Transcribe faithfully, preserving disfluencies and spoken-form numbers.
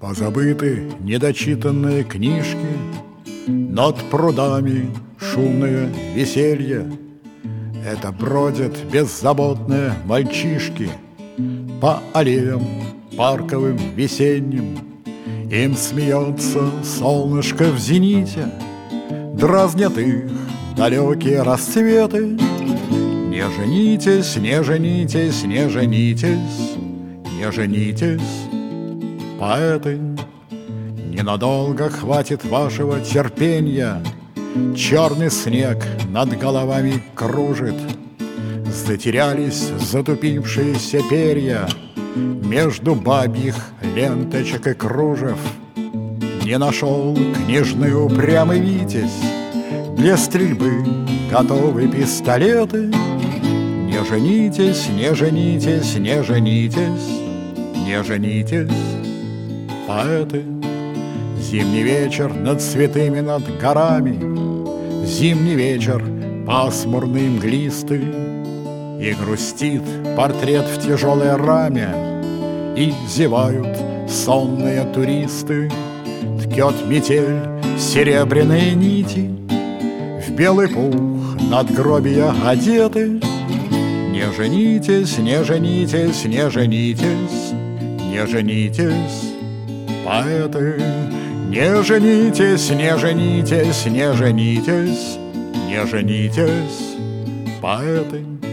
Позабыты недочитанные книжки, над прудами шумное веселье. Это бродят беззаботные мальчишки по аллеям парковым весенним. Им смеется солнышко в зените, дразнят их далекие расцветы. Не женитесь, не женитесь, не женитесь, не женитесь, поэты. Ненадолго хватит вашего терпения. Черный снег над головами кружит. Затерялись затупившиеся перья между бабьих ленточек и кружев. Не нашел княжны упрямый витязь для стрельбы готовы пистолеты. Не женитесь, не женитесь, не женитесь, не женитесь, поэты. Зимний вечер над святыми над горами, зимний вечер пасмурный мглистый, и грустит портрет в тяжелой раме, и зевают сонные туристы. Ткет метель серебряные нити, в белый пух надгробия одеты. Не женитесь, не женитесь, не женитесь, не женитесь, поэты. Не женитесь, не женитесь, не женитесь, не женитесь, поэты.